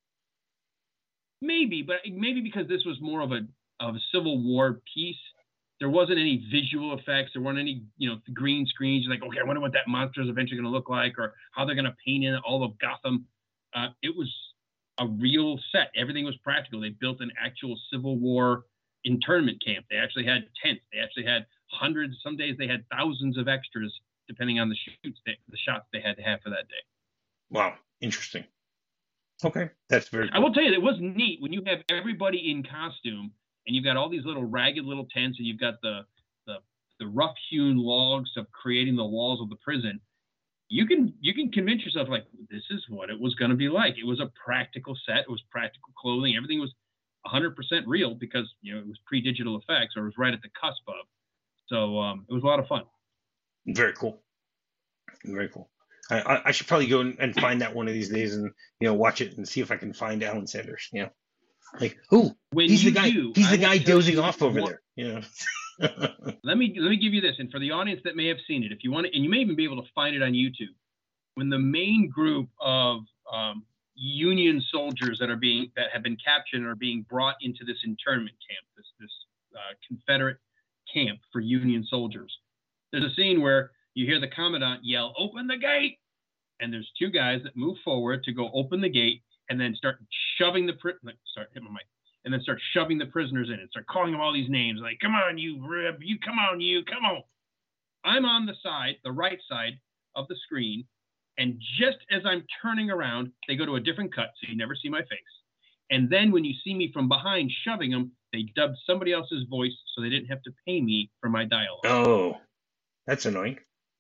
Maybe, but maybe because this was more of a of a Civil War piece, there wasn't any visual effects. There weren't any, you know, green screens. You're like, okay, I wonder what that monster is eventually going to look like, or how they're going to paint in all of Gotham. Uh, it was a real set. Everything was practical. They built an actual Civil War internment camp. They actually had tents. They actually had hundreds. Some days they had thousands of extras, depending on the shoots, they, the shots they had to have for that day. Wow, interesting. Okay, that's very cool. I will tell you, it was neat when you have everybody in costume and you've got all these little ragged little tents and you've got the the, the rough hewn logs of creating the walls of the prison. You can you can convince yourself like this is what it was going to be like. It was a practical set. It was practical clothing. Everything was one hundred percent real because, you know, it was pre-digital effects or it was right at the cusp of. So um, it was a lot of fun. Very cool. Very cool. I, I should probably go and find that one of these days and, you know, watch it and see if I can find Alan Sanders. You know, like, ooh, when he's the you guy. do, he's I the guy dozing you off over what, there. You know. let me let me give you this, and for the audience that may have seen it, if you want to, and you may even be able to find it on YouTube. When the main group of um, Union soldiers that are being that have been captured and are being brought into this internment camp, this this uh, Confederate camp for Union soldiers, there's a scene where you hear the commandant yell, "Open the gate!" And there's two guys that move forward to go open the gate and then start shoving the pri- start hitting my mic, and then start shoving the prisoners in and start calling them all these names like, "Come on, you rib, you come on, you come on." I'm on the side, the right side of the screen, and just as I'm turning around, they go to a different cut, so you never see my face. And then when you see me from behind shoving them, they dubbed somebody else's voice, so they didn't have to pay me for my dialogue. Oh, that's annoying.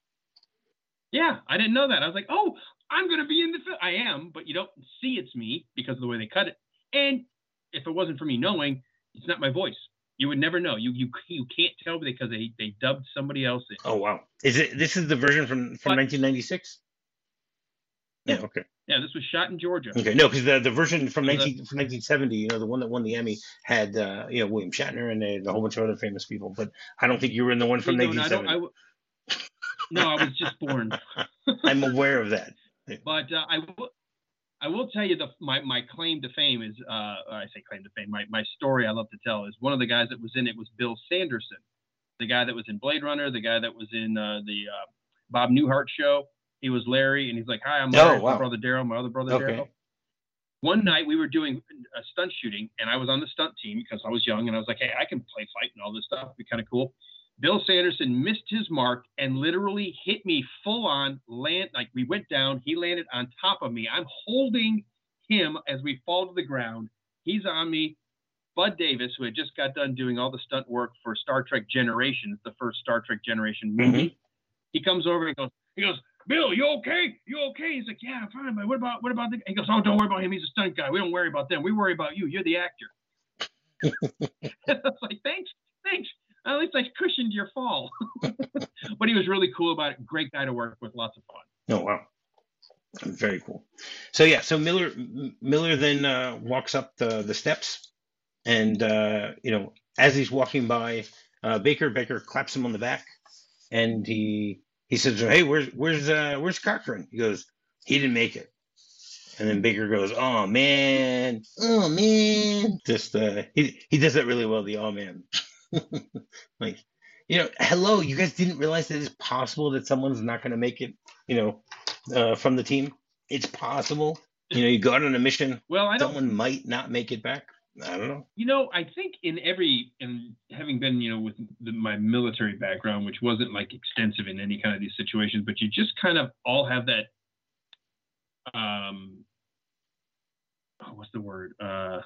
Yeah, I didn't know that. I was like, oh, I'm going to be in the film. I am, but you don't see it's me because of the way they cut it. And if it wasn't for me knowing, it's not my voice. You would never know. You you you can't tell because they, they dubbed somebody else in. Oh, wow. Is it? This is the version from, from nineteen ninety-six? Yeah. Oh, okay. Yeah, this was shot in Georgia. Okay, no, because the, the version from, nineteen, a, from nineteen seventy, you know, the one that won the Emmy had, uh, you know, William Shatner and a, a whole bunch of other famous people. But I don't think you were in the one from no, nineteen seventy. No, I, w- no, I was just born. I'm aware of that. But uh, I, w- I will tell you the my, my claim to fame is uh, I say claim to fame. My my story I love to tell is one of the guys that was in it was Bill Sanderson, the guy that was in Blade Runner, the guy that was in uh, the uh, Bob Newhart show. He was Larry, and he's like, "Hi, I'm Larry. Oh, wow. My brother Daryl, my other brother Okay. Daryl." One night we were doing a stunt shooting, and I was on the stunt team because I was young, and I was like, "Hey, I can play fight and all this stuff. It'd be kind of cool." Bill Sanderson missed his mark and literally hit me full on land. Like we went down, he landed on top of me. I'm holding him as we fall to the ground. He's on me. Bud Davis, who had just got done doing all the stunt work for Star Trek Generations, the first Star Trek Generation movie, mm-hmm. he comes over and goes, he goes, "Bill, you okay? You okay?" He's like, "Yeah, I'm fine, but what about what about the?" He goes, "Oh, don't worry about him. He's a stunt guy. We don't worry about them. We worry about you. You're the actor." I was like, "Thanks, thanks. At least I cushioned your fall." But he was really cool about it. Great guy to work with. Lots of fun. Oh, wow. Very cool. So, yeah, so Miller Miller then uh, walks up the, the steps. And, uh, you know, as he's walking by uh, Baker, Baker claps him on the back. And he he says, "Hey, where's where's uh, where's Cochran?" He goes, "He didn't make it." And then Baker goes, "Oh, man. Oh, man." Just, uh, he, he does that really well, the "oh, man." Like, you know, hello, you guys didn't realize that it's possible that someone's not going to make it, you know, uh, from the team. It's possible. You know, you go out on a mission. Well, I don't, someone might not make it back. I don't know. You know, I think in every, and having been, you know, with the, my military background, which wasn't like extensive in any kind of these situations, but you just kind of all have that, um, oh, what's the word? Uh,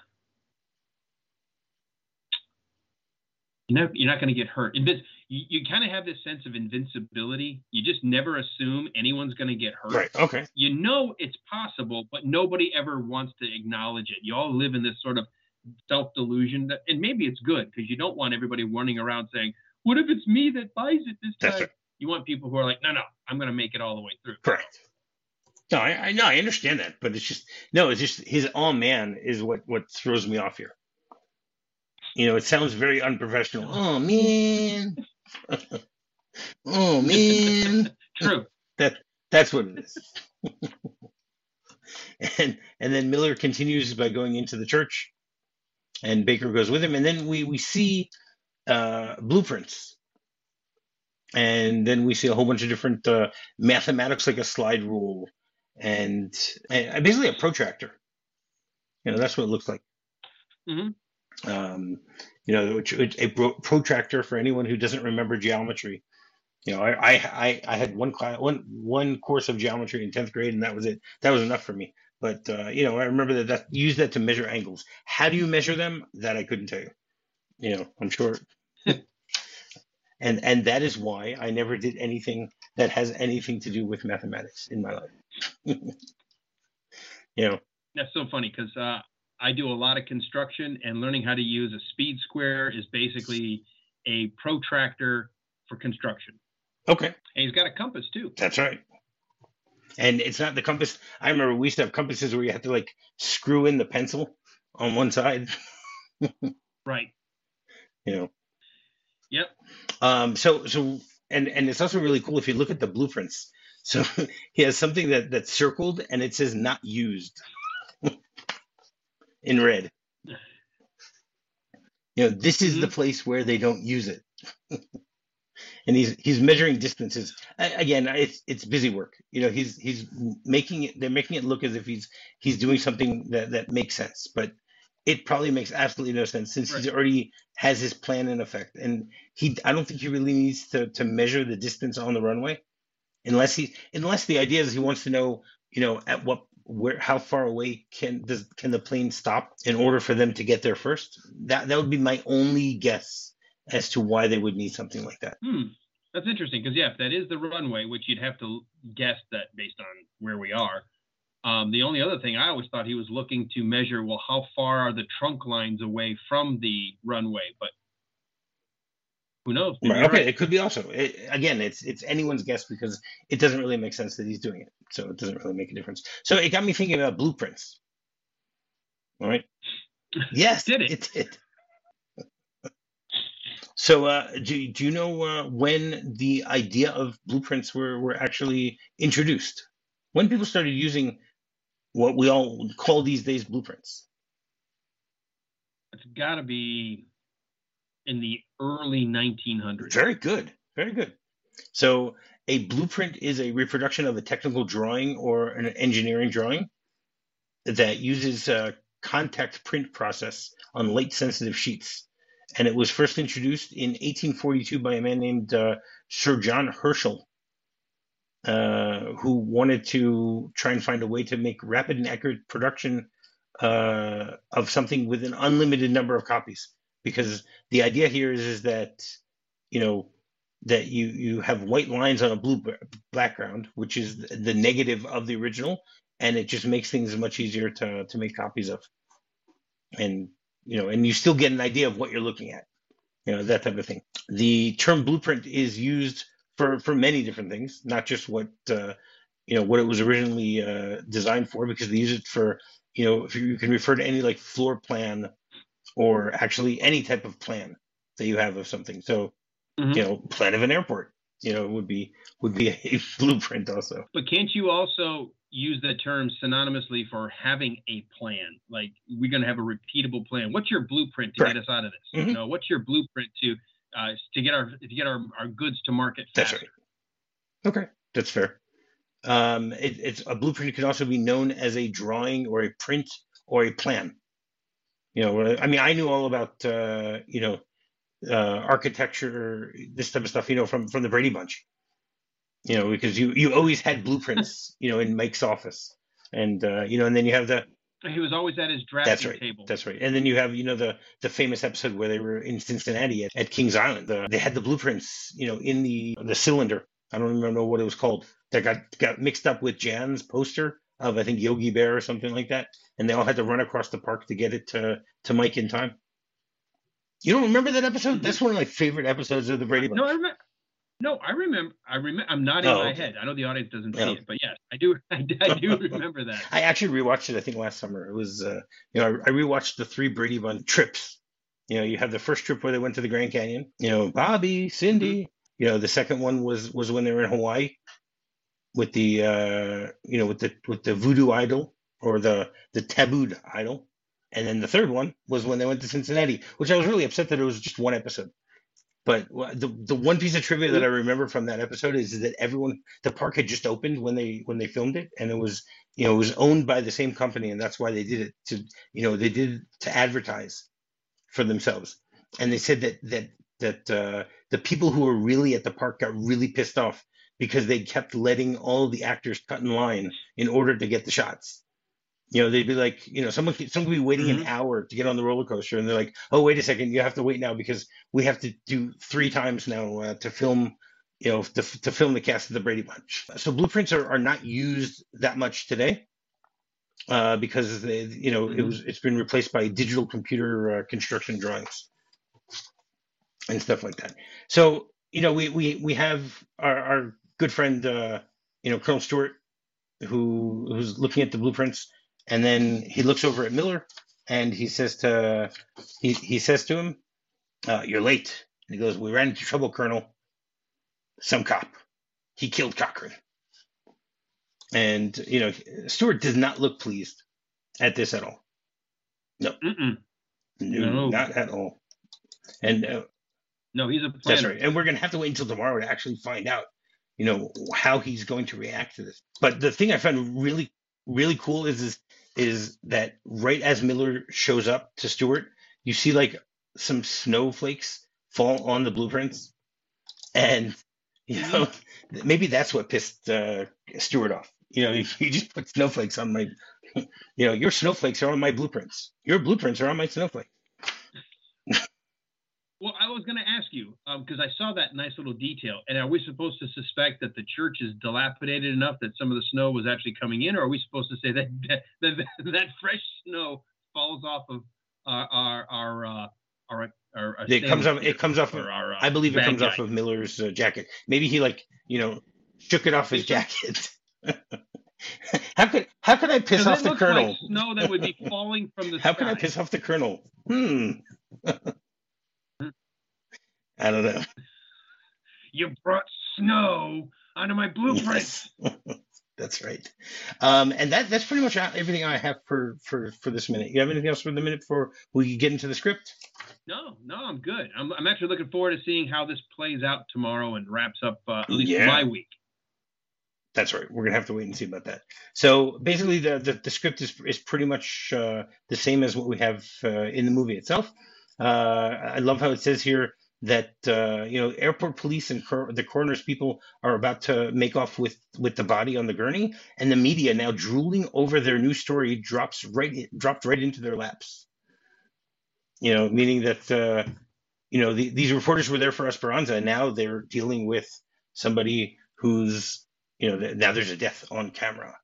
You're not, you're not going to get hurt. You, you kind of have this sense of invincibility. You just never assume anyone's going to get hurt. Right. Okay. You know it's possible, but nobody ever wants to acknowledge it. You all live in this sort of self-delusion, that, and maybe it's good because you don't want everybody running around saying, "What if it's me that buys it this time?" Right. You want people who are like, "No, no, I'm going to make it all the way through." Correct. No, I, I know I understand that, but it's just no, it's just his "oh man" is what what throws me off here. You know, it sounds very unprofessional. Oh, man. Oh, man. True. That that's what it is. and and then Miller continues by going into the church, and Baker goes with him, and then we we see uh, blueprints, and then we see a whole bunch of different uh, mathematics, like a slide rule, and, and basically a protractor. You know, that's what it looks like. Mm-hmm. Um, you know, a protractor, for anyone who doesn't remember geometry. You know, I I I had one class, one one course of geometry in tenth grade, and that was it. That was enough for me. But uh, you know, I remember that that use that to measure angles. How do you measure them? That I couldn't tell you. You know, I'm sure. and and that is why I never did anything that has anything to do with mathematics in my life. You know. That's so funny because. Uh... I do a lot of construction, and learning how to use a speed square is basically a protractor for construction. Okay. And he's got a compass too. That's right. And it's not the compass. I remember we used to have compasses where you had to like screw in the pencil on one side. Right. You know. Yep. Um. So so and and it's also really cool if you look at the blueprints. So he has something that that's circled and it says "not used." In red. You know, this is mm-hmm. the place where they don't use it. And he's he's measuring distances. Again, it's it's busy work. You know, he's he's making it they're making it look as if he's he's doing something that, that makes sense. But it probably makes absolutely no sense since right. he's already has his plan in effect. And he I don't think he really needs to, to measure the distance on the runway. Unless he unless the idea is he wants to know, you know, at what where how far away can does can the plane stop in order for them to get there first? That that would be my only guess as to why they would need something like that. Hmm. That's interesting because yeah, if that is the runway, which you'd have to guess that based on where we are. Um, the only other thing I always thought he was looking to measure, well, how far are the trunk lines away from the runway? But who knows? Right, okay, right. It could be also. It, again, it's it's anyone's guess because it doesn't really make sense that he's doing it. So it doesn't really make a difference. So it got me thinking about blueprints. All right. Yes, did it? It did. So uh, do, do you know uh, when the idea of blueprints were, were actually introduced? When people started using what we all call these days blueprints? It's got to be in the early nineteen hundreds. Very good. Very good. So a blueprint is a reproduction of a technical drawing or an engineering drawing that uses a contact print process on light sensitive sheets. And it was first introduced in eighteen forty-two by a man named uh, Sir John Herschel, uh, who wanted to try and find a way to make rapid and accurate production uh, of something with an unlimited number of copies. Because the idea here is, is that, you know, that you, you have white lines on a blue background, which is the negative of the original, and it just makes things much easier to, to make copies of. And, you know, and you still get an idea of what you're looking at, you know, that type of thing. The term blueprint is used for, for many different things, not just what, uh, you know, what it was originally uh, designed for, because they use it for, you know, if you can refer to any like floor plan or actually any type of plan that you have of something. So, mm-hmm. you know, plan of an airport, you know, would be would be a blueprint also. But can't you also use that term synonymously for having a plan? Like, we're going to have a repeatable plan. What's your blueprint to Correct. Get us out of this? Mm-hmm. You know, what's your blueprint to uh, to get our to get our, our goods to market faster? That's right. Okay, that's fair. Um, it, it's a blueprint can also be known as a drawing or a print or a plan. You know, I mean, I knew all about uh, you know uh, architecture, this type of stuff, you know, from from the Brady Bunch. You know, because you you always had blueprints, you know, in Mike's office, and uh, you know, and then you have the. He was always at his drafting that's right, table. That's right. And then you have, you know, the the famous episode where they were in Cincinnati at, at Kings Island. The, they had the blueprints, you know, in the the cylinder. I don't even know what it was called. That got got mixed up with Jan's poster of, I think, Yogi Bear or something like that. And they all had to run across the park to get it to, to Mike in time. You don't remember that episode? That's one of my favorite episodes of the Brady Bunch. No, I remember. No, I remember. I remember. I'm nodding oh, my okay. head. I know the audience doesn't see no. it, but yes, I do. I, I do remember that. I actually rewatched it. I think last summer. It was, uh, you know, I, I rewatched the three Brady Bunch trips. You know, you have the first trip where they went to the Grand Canyon. You know, Bobby, Cindy. Mm-hmm. You know, the second one was was when they were in Hawaii with the, uh, you know, with the with the voodoo idol or the the tabooed idol, and then the third one was when they went to Cincinnati, which I was really upset that it was just one episode. But the the one piece of trivia that I remember from that episode is that everyone, the park had just opened when they when they filmed it, and it was, you know, it was owned by the same company, and that's why they did it to, you know, they did it to advertise for themselves. And they said that that that uh, the people who were really at the park got really pissed off because they kept letting all the actors cut in line in order to get the shots. You know, they'd be like, you know, someone could, someone could be waiting mm-hmm. an hour to get on the roller coaster, and they're like, oh, wait a second, you have to wait now because we have to do three times now uh, to film, you know, to, to film the cast of the Brady Bunch. So blueprints are, are not used that much today uh, because, they, you know, mm-hmm. it was, it's been replaced by digital computer uh, construction drawings and stuff like that. So, you know, we, we, we have our, our good friend, uh, you know, Colonel Stewart, who who's looking at the blueprints. And then he looks over at Miller, and he says to he he says to him, uh, "You're late." And he goes, "We ran into trouble, Colonel. Some cop. He killed Cochran." And you know, Stewart does not look pleased at this at all. No, no, no. Not at all. And uh, no, he's a planner. That's right. And we're gonna have to wait until tomorrow to actually find out, you know, how he's going to react to this. But the thing I find really really cool is is is that right as Miller shows up to Stewart, you see like some snowflakes fall on the blueprints, and you know maybe that's what pissed uh, Stewart off. You know, you, you just put snowflakes on my, you know, your snowflakes are on my blueprints. Your blueprints are on my snowflake. Well, I was going to ask you, because um, I saw that nice little detail, and are we supposed to suspect that the church is dilapidated enough that some of the snow was actually coming in, or are we supposed to say that that, that, that fresh snow falls off of our our our, uh, our, our, our it comes off it comes off of, our, uh, I believe it comes guy. off of Miller's uh, jacket. Maybe he like you know shook it off his jacket. how could how could I piss off the colonel? Like snow that would be falling from the how sky. Can I piss off the colonel? Hmm. I don't know. You brought snow onto my blueprints. Yes. That's right. Um, and that that's pretty much everything I have for, for, for this minute. You have anything else for the minute before we get into the script? No, no, I'm good. I'm, I'm actually looking forward to seeing how this plays out tomorrow and wraps up uh, at least Yeah. my week. That's right. We're gonna have to wait and see about that. So basically, the the, the script is is pretty much uh, the same as what we have uh, in the movie itself. Uh, I love how it says here that uh, you know airport police and cor- the coroner's people are about to make off with with the body on the gurney, and the media now drooling over their new story drops right dropped right into their laps. You know, meaning that uh, you know the, these reporters were there for Esperanza, and now they're dealing with somebody who's you know, now there's a death on camera.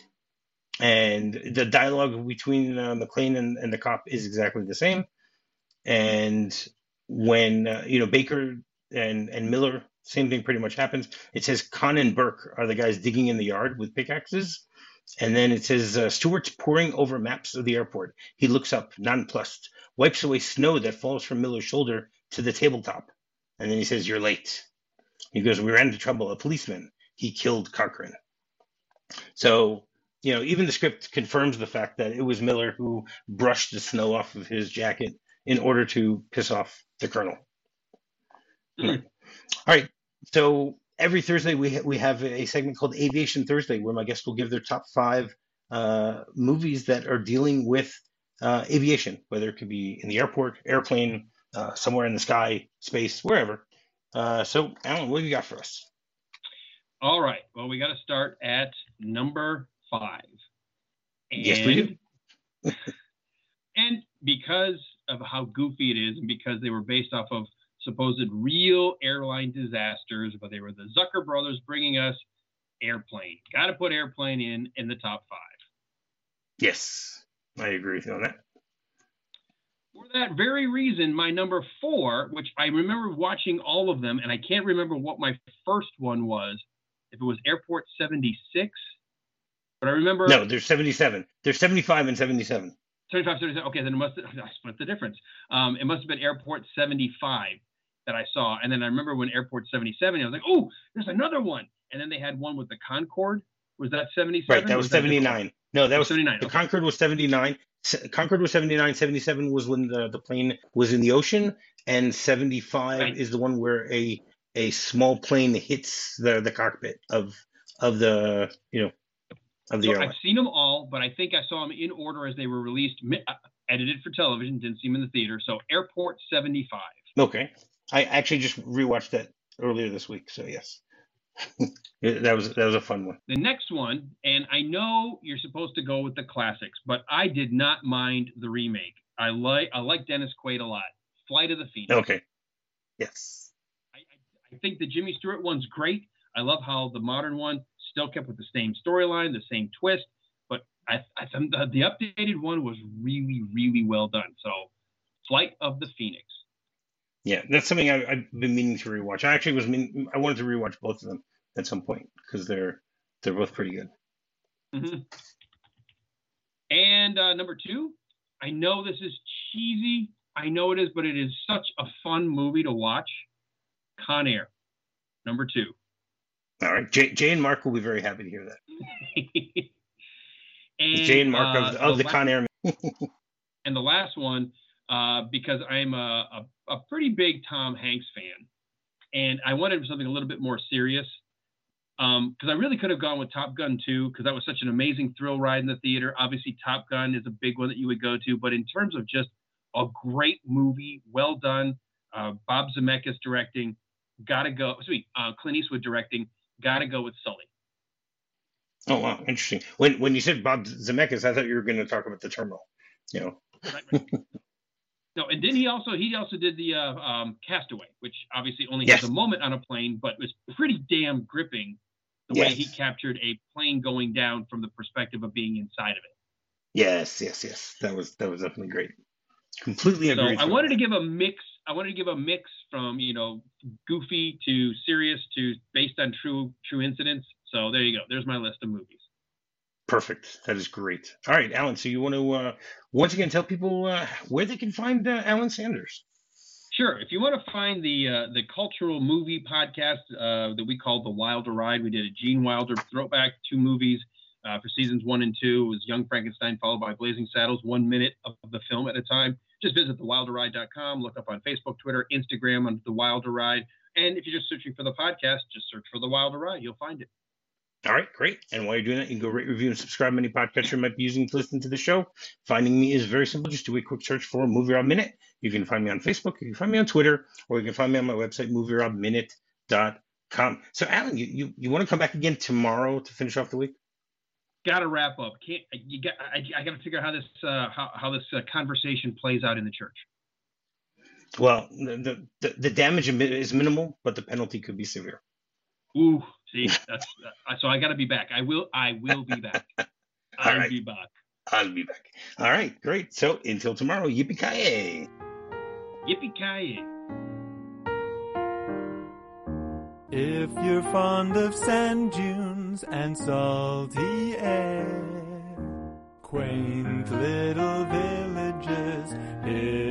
And the dialogue between uh, McClane and, and the cop is exactly the same. And when, uh, you know, Baker and, and Miller, same thing pretty much happens. It says Con and Burke are the guys digging in the yard with pickaxes. And then it says uh, Stewart's poring over maps of the airport. He looks up, nonplussed, wipes away snow that falls from Miller's shoulder to the tabletop. And then he says, "You're late." He goes, "We ran into trouble. A policeman. He killed Cochran." So, you know, even the script confirms the fact that it was Miller who brushed the snow off of his jacket in order to piss off the colonel. Mm. All right. So every Thursday we ha- we have a segment called Aviation Thursday, where my guests will give their top five uh, movies that are dealing with uh, aviation, whether it could be in the airport, airplane, uh, somewhere in the sky, space, wherever. Uh, so, Alan, what do you got for us? All right. Well, we got to start at number five. And, yes, we do. And because of how goofy it is, and because they were based off of supposed real airline disasters, but they were the Zucker brothers bringing us Airplane. Got to put Airplane in in the top five. Yes, I agree with you on that. For that very reason, my number four, which I remember watching all of them, and I can't remember what my first one was, if it was Airport seventy-six, but I remember... No, there's seventy-seven. There's seventy-five and seventy-seven. seventy-five, seventy-seven. Okay, then it must have... I split the difference. Um, it must have been Airport seventy-five that I saw. And then I remember when Airport seventy-seven, I was like, oh, there's another one. And then they had one with the Concorde. Was that seventy-seven? Right, that was, was seventy-nine. That no, that was... seventy-nine. The okay. Concorde was seventy-nine. Concorde was seventy-nine. seventy-seven was when the, the plane was in the ocean. And seventy-five right. is the one where a... a small plane hits the, the cockpit of of the you know of the so airline. I've seen them all, but I think I saw them in order as they were released, uh, edited for television. Didn't see them in the theater. So Airport seventy-five. Okay, I actually just rewatched that earlier this week. So yes, that was that was a fun one. The next one, and I know you're supposed to go with the classics, but I did not mind the remake. I like I like Dennis Quaid a lot. Flight of the Phoenix. Okay. Yes. I think the Jimmy Stewart one's great. I love how the modern one still kept with the same storyline, the same twist. But I, I the, the updated one was really, really well done. So, Flight of the Phoenix. Yeah, that's something I, I've been meaning to rewatch. I actually was mean, I wanted to rewatch both of them at some point because they're they're both pretty good. Mm-hmm. And uh, number two, I know this is cheesy. I know it is, but it is such a fun movie to watch. Con Air, number two. All right. Jay, Jay and Mark will be very happy to hear that. and, Jay and Mark uh, of, of the, the Con Air. And the last one, uh, because I'm a, a, a pretty big Tom Hanks fan, and I wanted something a little bit more serious, because um, I really could have gone with Top Gun two, because that was such an amazing thrill ride in the theater. Obviously, Top Gun is a big one that you would go to, but in terms of just a great movie, well done, uh, Bob Zemeckis directing, gotta go. Sweet, uh, Clint Eastwood directing. Gotta go with Sully. Oh wow, interesting. When when you said Bob Zemeckis, I thought you were going to talk about The Terminal. You know. Right, right. No, and then he also he also did the uh, um, Castaway, which obviously only yes. has a moment on a plane, but was pretty damn gripping. The yes. way he captured a plane going down from the perspective of being inside of it. Yes, yes, yes. That was that was definitely great. Completely agree. So I wanted to give a mix. I wanted to give a mix from, you know, goofy to serious to based on true true incidents. So there you go. There's my list of movies. Perfect. That is great. All right, Alan. So you want to uh, once again tell people uh, where they can find uh, Alan Sanders? Sure. If you want to find the uh, the cultural movie podcast uh, that we called The Wilder Ride, we did a Gene Wilder throwback, two movies uh, for seasons one and two. It was Young Frankenstein followed by Blazing Saddles, one minute of the film at a time. Just visit the wilder ride dot com, look up on Facebook, Twitter, Instagram under The Wilder Ride. And if you're just searching for the podcast, just search for The Wilder Ride. You'll find it. All right, great. And while you're doing that, you can go rate, review, and subscribe any podcatcher you might be using to listen to the show. Finding me is very simple. Just do a quick search for Movie Rob Minute. You can find me on Facebook, you can find me on Twitter, or you can find me on my website, movie rob minute dot com. So, Alan, you, you, you want to come back again tomorrow to finish off the week? Got to wrap up. Can't you got? I, I got to figure out how this uh, how how this uh, conversation plays out in the church. Well, the, the the damage is minimal, but the penalty could be severe. Ooh, see, that's uh, so I got to be back. I will. I will be back. I'll right. be back. I'll be back. All right, great. So until tomorrow, yippee-ki-yay. Yippee-ki-yay. If you're fond of sand dunes and salty air, quaint little villages,